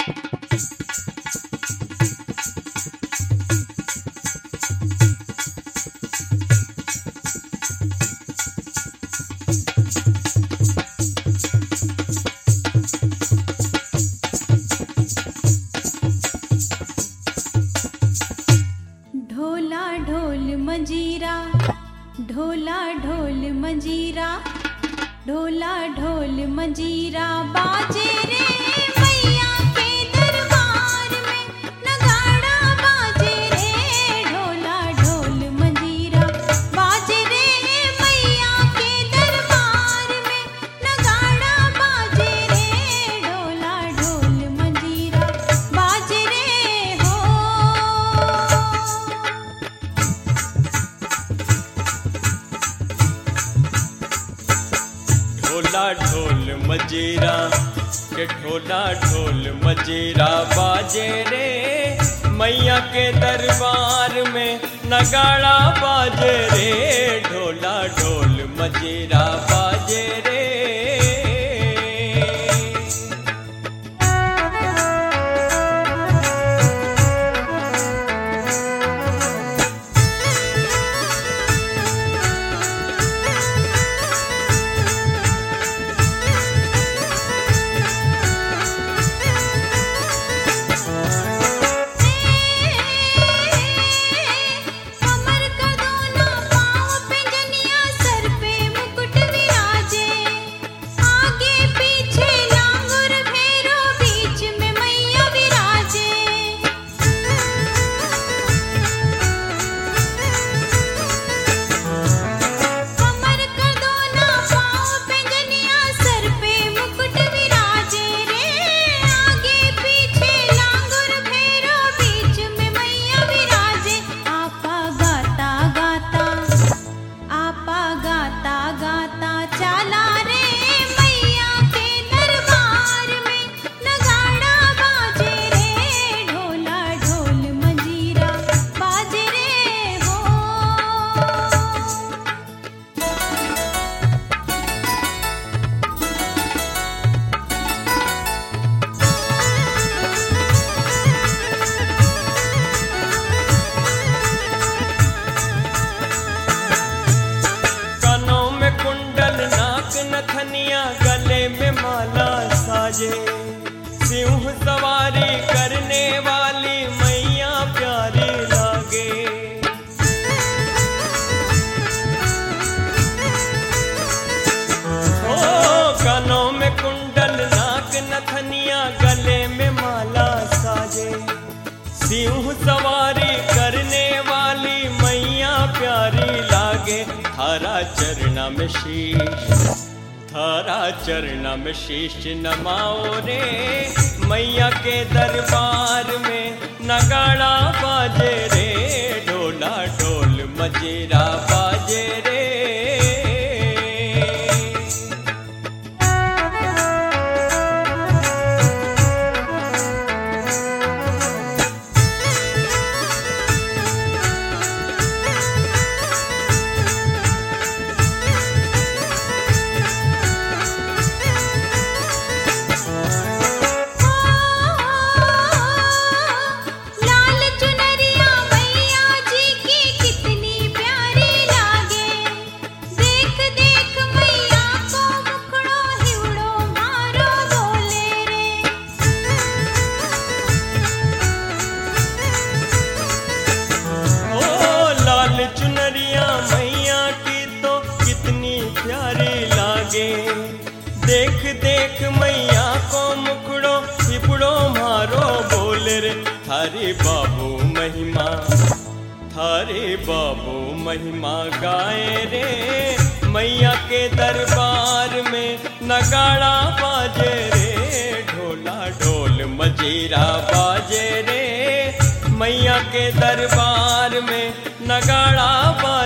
ढोला ढोल मंजीरा, ढोला ढोल मंजीरा, ढोला ढोल मंजीरा बाजे रे मैया के दरबार में, नगाड़ा बाजे रे। ढोला ढोल मंजीरा बाजे रे मैया के दरबार में, नगाड़ा बाजे रे। ढोला ढोल मंजीरा बाजे रे हो। ढोला ढोल मजीरा के ढोला ढोल मजीरा बाजे रे मैया के दरबार में, नगाड़ा बाजे रे। ढोला ढोल मजीरा बाजे रे। कमर का दोना पाँव पे जनिया, सर पे मुकुट विराजे। आगे पीछे लांगुर भैरो, बीच में मैया विराजे। कमर का दोना पाँव पे जनिया, सर पे मुकुट विराजे रे। आगे पीछे लांगुर भैरो, बीच में मैया विराजे। आपा गाता गाता, आपा गाता गाता चला रे मैया के दरबार में, नगाड़ा बाजे रे। ढोला ढोल मंजीरा बाजे रे हो। कानों में कुंडल, नाक नथनिया, गले में माला साजे। सिंह सवारी करने वाली मैया प्यारी लागे। ओ कानों में कुंडल, नाक नथनिया, गले में माला साजे। सिंह सवारी करने वाली मैया प्यारी लागे। थारा चरणा में शीश, थारा चरणा में शीश नमाओ रे मैया के दरबार में, नगाड़ा बाजे रे। ढोला ढोल मजीरा बाजे रे। लाल चुनरिया मैया जी की कितनी प्यारी लागे। देख देख मैया को मुखड़ो हिवड़ो मारो बोले रे। ओ लाल चुनरिया मैया की तो कितनी प्यारी लागे। देख देख मैया को मुखड़ो हिपड़ो मारो बोले रे। थारे बाबू महिमा, थारे बाबू महिमा गाए रे मैया के दरबार में, नगाड़ा बाजे रे। ढोला ढोल मजीरा बाजे रे मैया के दरबार में, नगाड़ा बाजे